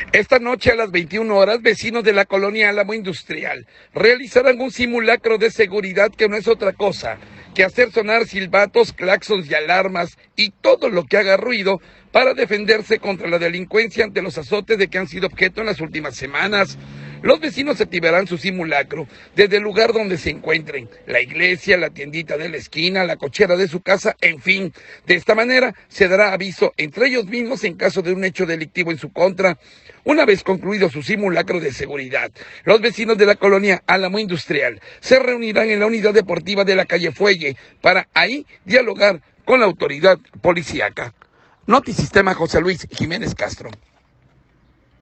Esta noche a las 21 horas, vecinos de la colonia Álamo Industrial realizarán un simulacro de seguridad que no es otra cosa que hacer sonar silbatos, claxons y alarmas y todo lo que haga ruido para defenderse contra la delincuencia ante los azotes de que han sido objeto en las últimas semanas. Los vecinos activarán su simulacro desde el lugar donde se encuentren, la iglesia, la tiendita de la esquina, la cochera de su casa, en fin. De esta manera se dará aviso entre ellos mismos en caso de un hecho delictivo en su contra. Una vez concluido su simulacro de seguridad, los vecinos de la colonia Álamo Industrial se reunirán en la unidad deportiva de la calle Fuelle para ahí dialogar con la autoridad policíaca. Notisistema José Luis Jiménez Castro.